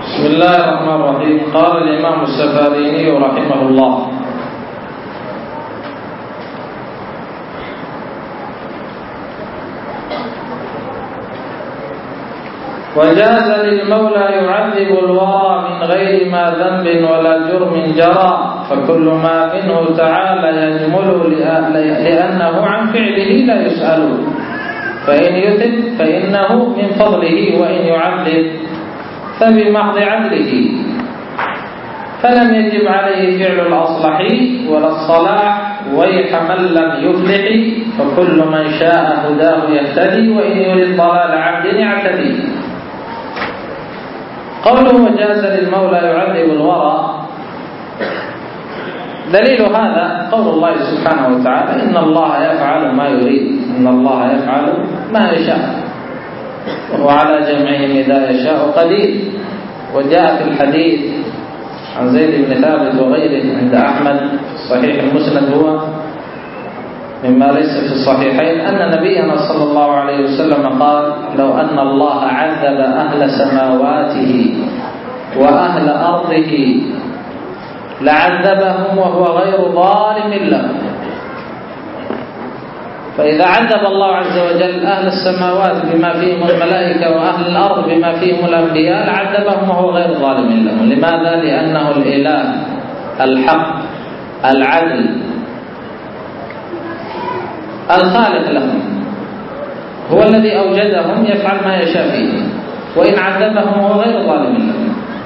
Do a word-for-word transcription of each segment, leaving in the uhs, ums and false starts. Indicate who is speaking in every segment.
Speaker 1: بسم الله الرحمن الرحيم. قال الإمام السفاريني رحمه الله: وجاز للمولى يعذب الورى من غير ما ذنب ولا جرم جرى، فكل ما منه تعالى يجمل لأنه عن فعله لا يسأل، فإن يثب فإنه من فضله، وإن يعذب فبمحض عدله، فلم يجب عليه فعل الأصلح ولا الصلاح، ويح من لم يفلح، فكل من شاء هداه يهتدي، وإن يريد ضلال عبد يعتدي. قوله وجاز للمولى يعذب الورى، دليل هذا قول الله سبحانه وتعالى: إن الله يفعل ما يريد، إن الله يفعل ما يشاء، وهو على جمعهم إذا يشاء قدير. وجاء في الحديث عن زيد بن ثابت وغيره عند أحمد صحيح المسند، هو مما ليس في الصحيحين، أن نبينا صلى الله عليه وسلم قال: لو أن الله عذب أهل سماواته وأهل أرضه لعذبهم وهو غير ظالم لهم. فإذا عذب الله عز وجل أهل السماوات بما فيهم الملائكة وأهل الأرض بما فيهم الأنبياء لعذبهم وهو غير ظالم لهم. لماذا؟ لأنه الإله الحق العدل الخالق لهم، هو الذي أوجدهم يفعل ما يشاء فيه، وإن عذبهم هو غير ظالم لهم.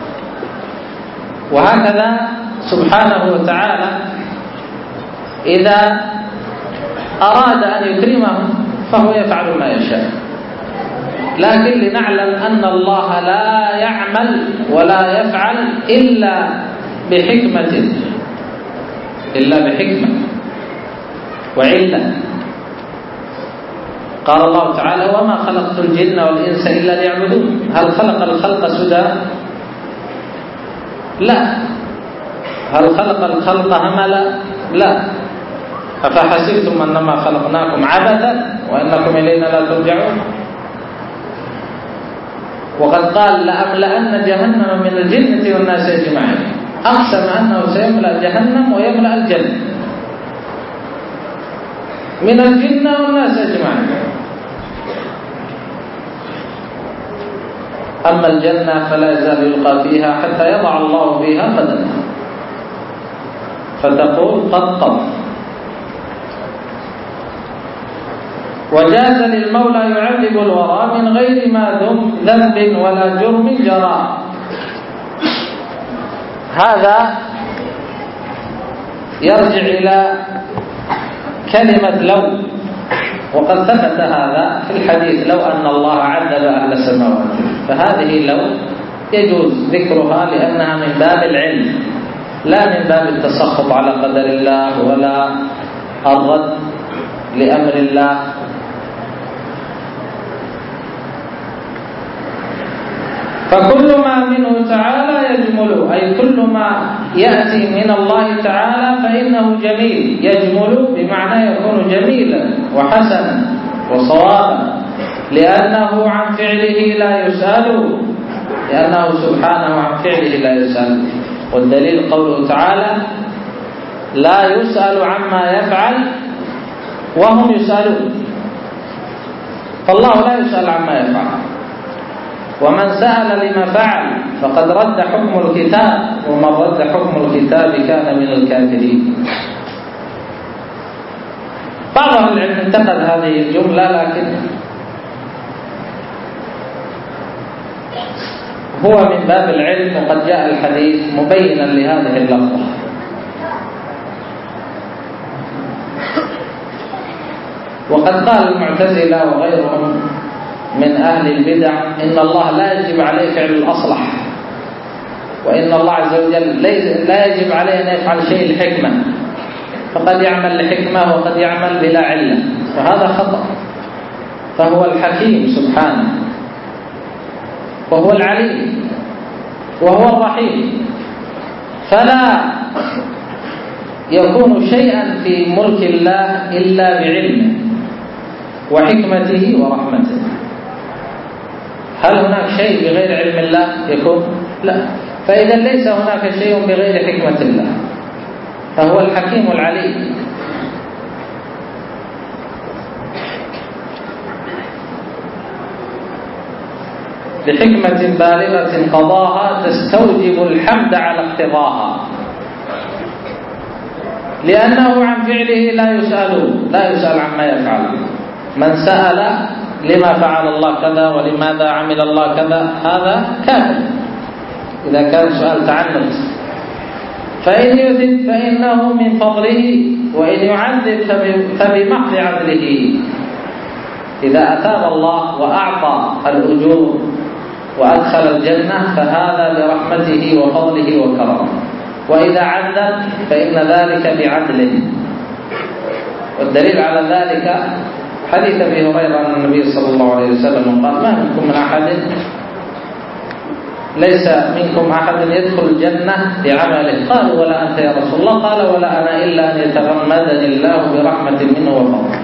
Speaker 1: وهكذا سبحانه وتعالى إذا أراد أن يكرمهم فهو يفعل ما يشاء، لكن لنعلم أن الله لا يعمل ولا يفعل إلا بحكمة إلا بحكمة وعلة. قال الله تعالى: وما خلقت الجن والإنس إلا ليعبدون. هل خلق الخلق سدى؟ لا. هل خلق الخلق هملا؟ لا. أفحسبتم أنما خلقناكم عبثا وأنكم إلينا لا ترجعون. وقد قال: لأملأن جهنم من الجنة والناس أجمعين. أقسم أنه سيملأ جهنم ويملأ الجنة من الجنة والناس أجمعين. أما الجنة فلا يزال يلقى فيها حتى يضع الله فيها قدمه فتقول قد قض. وجاز للمولى يعذب الورى من غير ما ذنب ولا جرم جرى. هذا يرجع إلى كلمة لو، وقد ثبت هذا في الحديث: لو أن الله عذب أهل السماوات. فهذه لو يجوز ذكرها لأنها من باب العلم، لا من باب التسخط على قدر الله ولا الرد لأمر الله. فكل ما منه تعالى يجمل، أي كل ما يأتي من الله تعالى فإنه جميل. يجمل بمعنى يكون جميلا وحسنا وصوابا، لأنه عن فعله لا يسأل، لأنه سبحانه عن فعله لا يسأل. والدليل قوله تعالى: لا يسأل عما يفعل وهم يسألون. فالله لا يسأل عما يفعل، ومن سأل لما فعل فقد رد حكم الكتاب، ومن رد حكم الكتاب كان من الكافرين. بعض أهل العلم انتقد هذه الجملة، لكن هو من باب العلم، وقد جاء الحديث مبينا لهذه اللفظة. وقد قال المعتزلة وغيرهم من أهل البدع: إن الله لا يجب عليه فعل الأصلح، وإن الله عز وجل لا يجب عليه أن يفعل شيء لحكمة، فقد يعمل لحكمة وقد يعمل بلا علة، وهذا خطأ. فهو الحكيم سبحانه، وهو العليم، وهو الرحيم، فلا يكون شيئا في ملك الله إلا بعلمه وحكمته ورحمته. هل هناك شيء بغير علم الله يكون؟ لا، فإذا ليس هناك شيء بغير حكمة الله، فهو الحكيم العليم. بحكمة بالغة قضاها تستوجب الحمد على اقتضاها، لأنه عن فعله لا يسأل لا يسأل عما يفعل. من سأل لما فعل الله كذا ولماذا عمل الله كذا هذا كافر إذا كان سؤال تعنت. فإن يثب فإنه من فضله، وإن يعذب فبمحض عدله. إذا أثاب الله وأعطى الأجور وأدخل الجنة فهذا برحمته وفضله وكرمه، وإذا عذب فإن ذلك بعدله. والدليل على ذلك حديث أبي هريرة عن النبي صلى الله عليه وسلم قال: ما منكم من أحد ليس منكم أحد يدخل الجنة بعمله. قالوا: ولا أنت يا رسول الله؟ قال: ولا أنا إلا أن يتغمدني الله برحمة منه وفضل.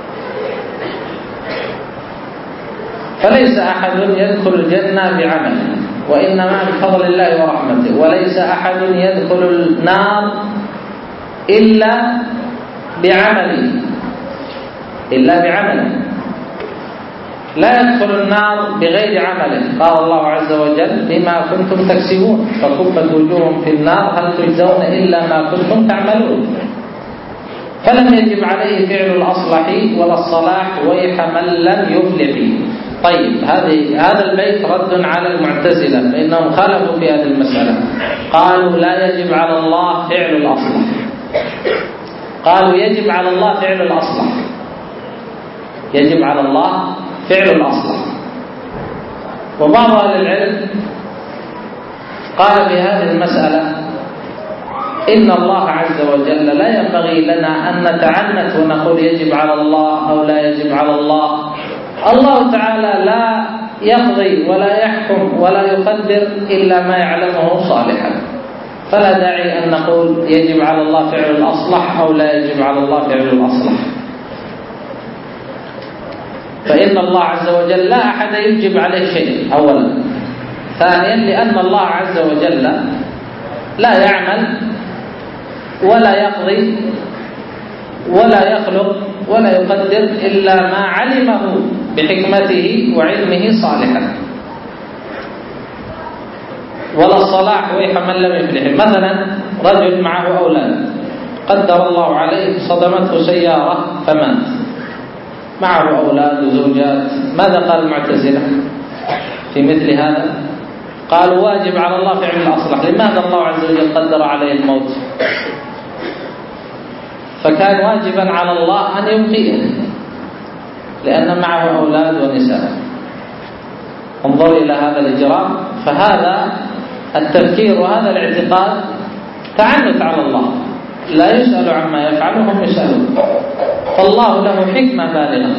Speaker 1: فليس أحد يدخل الجنة بعمله، وإنما بفضل الله ورحمته. وليس أحد يدخل النار إلا بعمله إلا بعمله لا يدخل النار بغير عمله. قال الله عز وجل: بما كنتم تكسبون فكبت وجوههم في النار هل تجزون إلا ما كنتم تعملون. فلم يجب عليه فعل الأصلح ولا الصلاح ويح من لم يفلح. طيب، هذه هذا البيت رد على المعتزلة فإنهم خالفوا في هذه المسألة. قالوا لا يجب على الله فعل الأصلح، قالوا يجب على الله فعل الأصلح يجب على الله فعل الأصلح. وبعض أهل العلم قال في هذه المسألة: إن الله عز وجل لا ينبغي لنا أن نتعنت ونقول يجب على الله أو لا يجب على الله. الله تعالى لا يقضي ولا يحكم ولا يقدر إلا ما يعلمه صالحا، فلا داعي أن نقول يجب على الله فعل الأصلح أو لا يجب على الله فعل الأصلح. فإن الله عز وجل لا أحد يجب عليه شيء أولا. ثانيا، لأن الله عز وجل لا يعمل ولا يقضي ولا يخلق ولا يقدر إلا ما علمه بحكمته وعلمه صالحا. ولا الصلاح ويح من لم يفلح. مثلا رجل معه أولاد، قدر الله عليه صدمته سيارة فمات، معه أولاد وزوجات، ماذا قال المعتزلة في مثل هذا؟ قالوا واجب على الله فعل الأصلح. لماذا الله عز وجل قدر عليه الموت؟ فكان واجبا على الله أن يبقيه لأن معه أولاد ونساء. انظر إلى هذا الإجرام. فهذا التفكير وهذا الاعتقاد تعنت على الله، لا يسأل عما يفعل وهم يسألون. فالله له حكمة بالغة،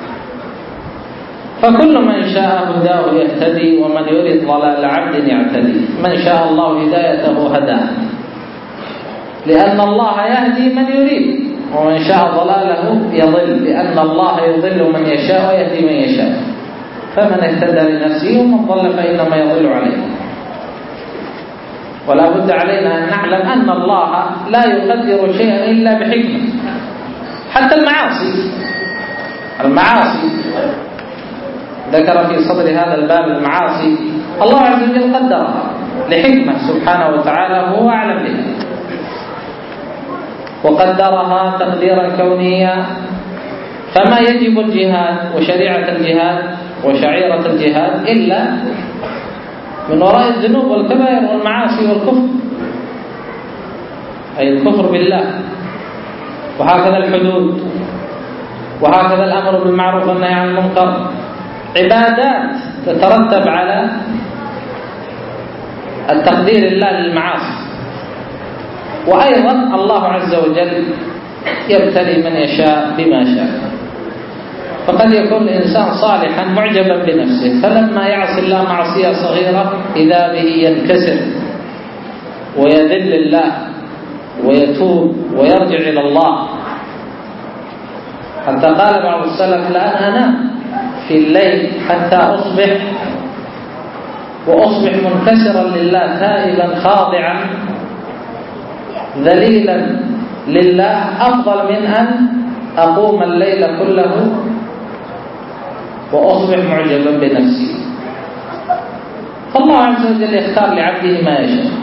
Speaker 1: فكل من شاء هداه يهتدي ومن يريد ضلال عبد يعتدي. من شاء الله هدايته هداه، لأن الله يهدي من يريد، ومن شاء ضلاله يضل، لأن الله يضل من يشاء ويهدي من يشاء. فمن اهتدى لنفسه ومن ضل فإنما يضل عليه. ولا بد علينا أن نعلم أن الله لا يقدر شيئا إلا بحكمة. حتى المعاصي المعاصي ذكر في صدر هذا الباب المعاصي الله عز وجل قدرها لحكمة سبحانه وتعالى هو أعلم بها، وقدرها تقديرا كونيا. فما يجب الجهاد وشريعة الجهاد وشعيرة الجهاد إلا من وراء الذنوب والكبائر والمعاصي والكفر، أي الكفر بالله. وهكذا الحدود، وهكذا الأمر بالمعروف والنهي عن المنكر، عبادات تترتب على التقدير الله للمعاصي. وأيضا الله عز وجل يبتلي من يشاء بما شاء. فقد يكون الإنسان صالحا معجبا بنفسه، فلما يعصي الله معصية صغيرة إذا به ينكسر ويذل الله ويتوب ويرجع إلى الله. حتى قال بعض السلف: لا أنام في الليل حتى أصبح وأصبح منكسرا لله تائبا خاضعا ذليلا لله أفضل من أن أقوم الليل كله وأصبح معجبا بنفسي. فالله عز وجل يختار لعبده ما يشاء.